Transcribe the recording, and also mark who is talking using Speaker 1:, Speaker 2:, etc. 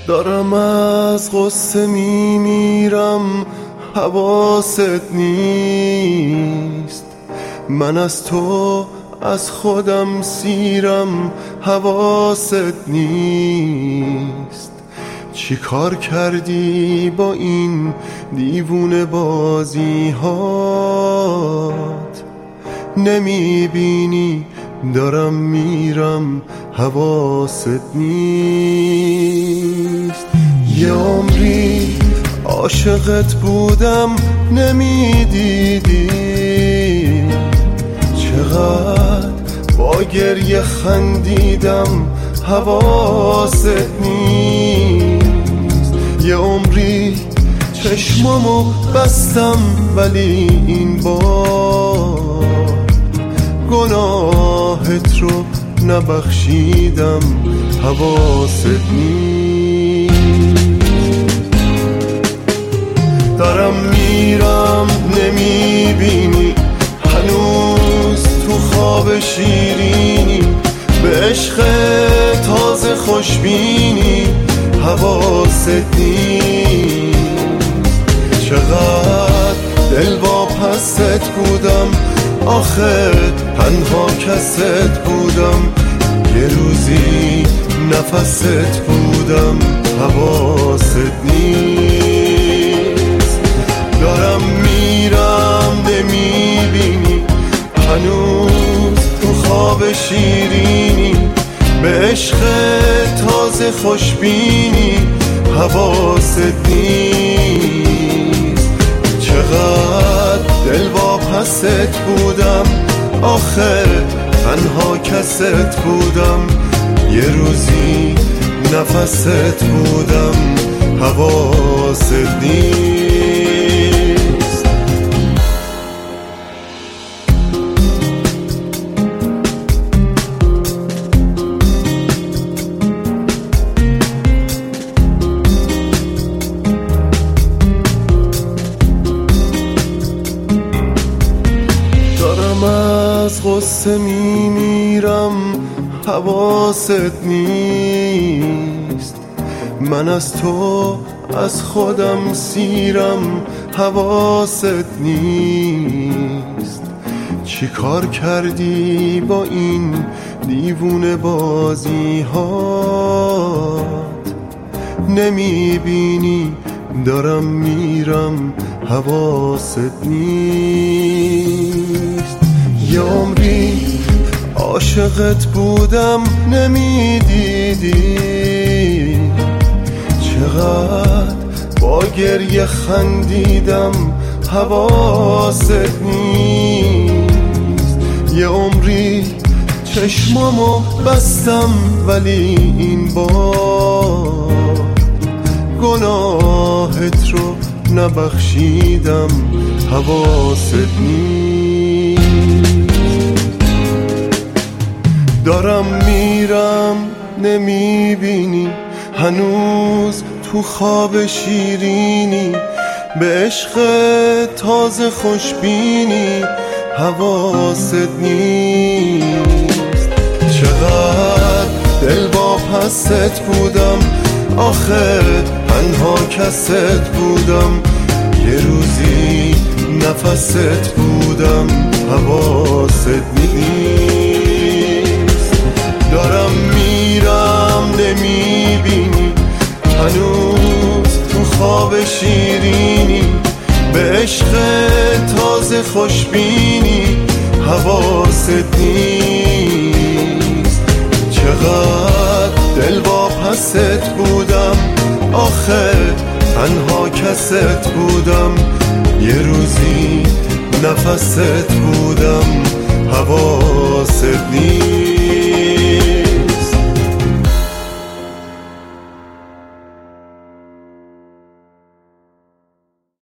Speaker 1: دارم از غصه میمیرم، حواست نیست. من از تو از خودم سیرم، حواست نیست. چی کار کردی با این دیوونه بازی هات؟ نمیبینی دارم میرم، حواست نیست. یه عمری عاشقت بودم نمیدیدی، چقدر با گریه خندیدم، حواست نیست. یه عمری چشمامو بستم ولی این بار گناهت رو نبخشیدم، حواست نیست. دارم میرم نمیبینی، هنوز تو خواب شیرینی، به عشق تازه خوشبینی، حواست نیست. چقدر دل با پست بودم، آخه تنها کست بودم، یه روزی نفست بودم، حواست نیست. دارم میرم نمیبینی، هنوز تو خواب شیرینی، به عشق تازه خوشبینی، حواست نیست. چقدر دل با پست بودم، آخه تنها کست بودم، یه روزی نفست بودم، حواست نیست. دارم از غصه میمیرم، حواست نیست. من از تو از خودم سیرم، حواست نیست. چی کار کردی با این دیوونه بازی هات؟ نمیبینی دارم میرم، حواست نیست. یه عمری عاشقت بودم نمیدیدی، چقدر با گریه خندیدم، حواست نیست. یه عمری چشمامو بستم ولی این بار گناهت رو نبخشیدم، حواست نیست. دارم میرم نمیبینی، هنوز تو خواب شیرینی، به عشق تازه خوشبینی، حواست نیست. چقدر دل با پست بودم، آخه تنها کست بودم، یه روزی نفست بودم، حواست نیست. دارم میرم نمیبینی، هنوز تو خواب شیرینی، به عشق تازه خوشبینی، حواست نیست. چقدر دل با پست بودم، آخه تنها کست بودم، یه روزی نفست بودم، حواست نیست.